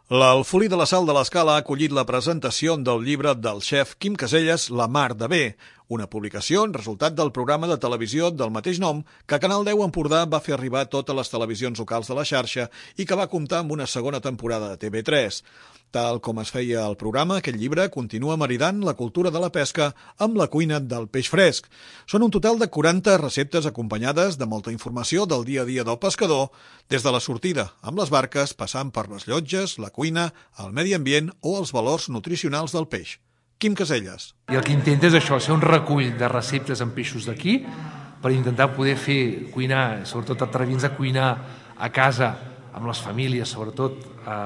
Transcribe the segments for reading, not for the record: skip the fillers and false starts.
L'Alfolí de la Sal de l'Escala ha acollit la presentació del llibre del xef Quim Caselles, La mar de bé, una publicació resultat del programa de televisió del mateix nom que Canal 10 Empordà va fer arribar a totes les televisions locals de la xarxa i que va comptar amb una segona temporada de TV3. Tal com es feia el programa, aquest llibre continua maridant la cultura de la pesca amb la cuina del peix fresc. Són un total de 40 receptes acompanyades de molta informació del dia a dia del pescador, des de la sortida amb les barques, passant per les llotges, la cuina, el medi ambient o els valors nutricionals del peix. Quim Caselles. I el que intenta és això, ser un recull de receptes amb peixos d'aquí per intentar poder fer cuinar, sobretot atrevir-nos a cuinar a casa amb les famílies, sobretot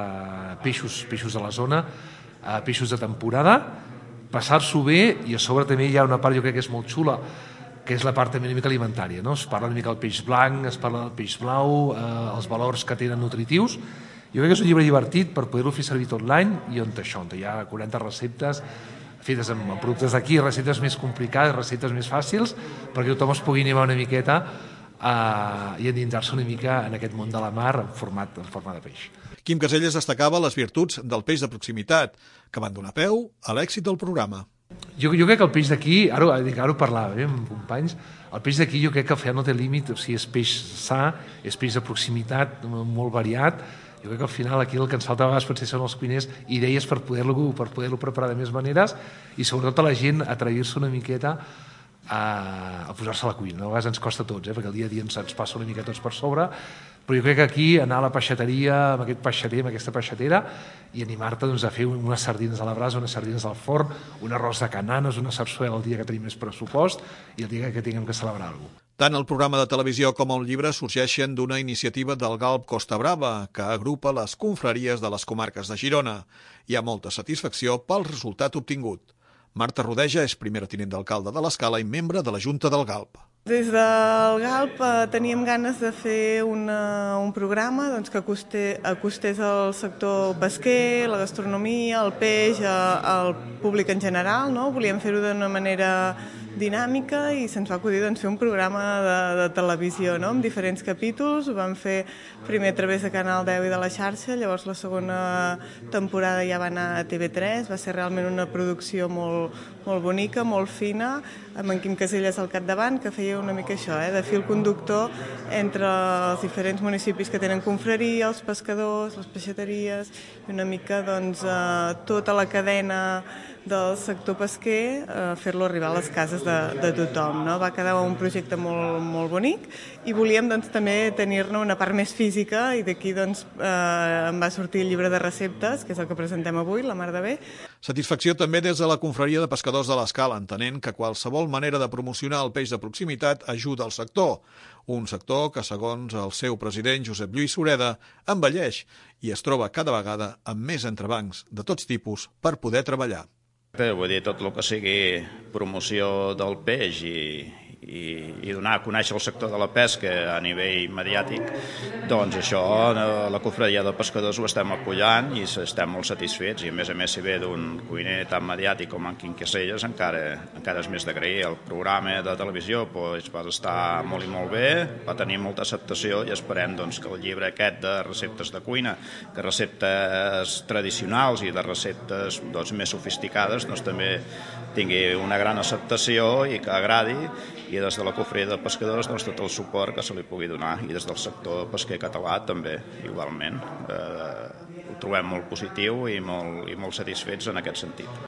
peixos de la zona, peixos de temporada, passar-s'ho bé, i a sobre també hi ha una part jo crec que és molt xula, que és la part també una mica alimentària, no? Es parla una mica del peix blanc, es parla del peix blau, els valors que tenen nutritius. Jo crec que és un llibre divertit per poder-lo fer servir tot l'any i on hi ha 40 receptes fetes amb productes d'aquí, receptes més complicades, receptes més fàcils, perquè tothom es pugui animar una miqueta i endinsar-se una mica en aquest món de la mar en forma de peix. Quim Caselles destacava les virtuts del peix de proximitat, que van donar peu a l'èxit del programa. Jo crec que el peix d'aquí, ara ho parlava amb companys, el peix d'aquí jo crec que al final no té límit, o sigui, és peix sa, és peix de proximitat, molt variat. Jo crec que al final aquí el que ens falta a vegades potser són els cuiners idees per poder-lo preparar de més maneres i sobretot a la gent atrevir-se una miqueta a posar-se a la cuina. A vegades ens costa a tots, perquè el dia a dia ens passa una mica tots per sobre, però jo crec que aquí anar a la peixateria, amb aquest peixater, amb aquesta peixatera, i animar-te a fer unes sardines a la brasa, unes sardines al forn, un arròs de cananes, una sarsuela el dia que tenim més pressupost i el dia que tinguem que celebrar alguna cosa. Tant el programa de televisió com el llibre sorgeixen d'una iniciativa del Galp Costa Brava, que agrupa les confraries de les comarques de Girona. Hi ha molta satisfacció pel resultat obtingut. Marta Rodeja és primera tinent d'alcalde de l'Escala i membre de la Junta del Galp. Des del Galp teníem ganes de fer un programa que acostés al sector pesquer, la gastronomia, el peix, al públic en general. Volíem fer-ho d'una manera dinàmica i se'ns va acudir fer un programa de televisió amb diferents capítols. Ho vam fer primer a través de Canal 10 i de la xarxa, llavors la segona temporada ja va anar a TV3, va ser realment una producció molt bonica, molt fina, amb en Quim Caselles al capdavant, que feia una mica això, de fil conductor entre els diferents municipis que tenen confraria, els pescadors, les peixateries, i una mica tota la cadena del sector pesquer, fer-lo arribar a les cases de tothom. Va quedar un projecte molt bonic i volíem també tenir-ne una part més física i d'aquí em va sortir el llibre de receptes, que és el que presentem avui, La mar de bé. Satisfacció també des de la confraria de pescadors de l'Escala, entenent que qualsevol manera de promocionar el peix de proximitat ajuda al sector. Un sector que, segons el seu president Josep Lluís Sureda, envelleix i es troba cada vegada amb més entrebancs de tots tipus per poder treballar. Vull dir, tot el que sigui promoció del peix i donar a conèixer el sector de la pesca a nivell mediàtic, doncs això la confraria de pescadors ho estem apoyant i estem molt satisfets, i a més si ve d'un cuiner tan mediàtic com en Quim Caselles encara és més d'agrair. El programa de televisió va estar molt i molt bé, va tenir molta acceptació i esperem que el llibre aquest de receptes de cuina, que receptes tradicionals i de receptes més sofisticades també tingui una gran acceptació i que agradi, i des de la confraria de pescadors tot el suport que se li pugui donar, i des del sector pesquer català també igualment. Ho trobem molt positiu i molt satisfets en aquest sentit.